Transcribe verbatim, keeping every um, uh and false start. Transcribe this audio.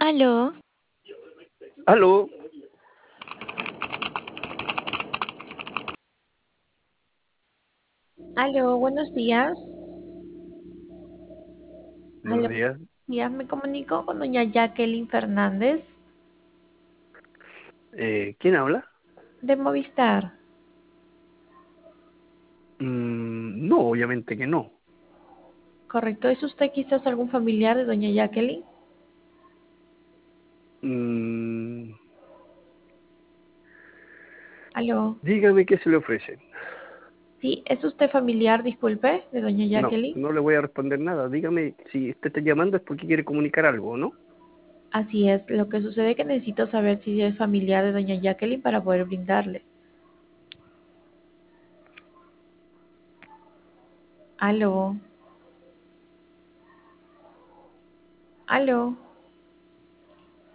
Aló, Aló, Aló, buenos días. buenos Aló, días. días, me comunico con doña Jacqueline Fernández Eh, ¿quién habla? de Movistar. Mm, no, obviamente que no. ¿Correcto? ¿Es usted quizás algún familiar de doña Jacqueline? Mm, Aló. dígame qué se le ofrece. Sí, ¿es usted familiar, disculpe, de doña No, Jacqueline? no le voy a responder nada. Dígame si usted está llamando es porque quiere comunicar algo, ¿no? Así es, lo que sucede es que necesito saber si es familiar de doña Jacqueline para poder brindarle. Aló. Aló.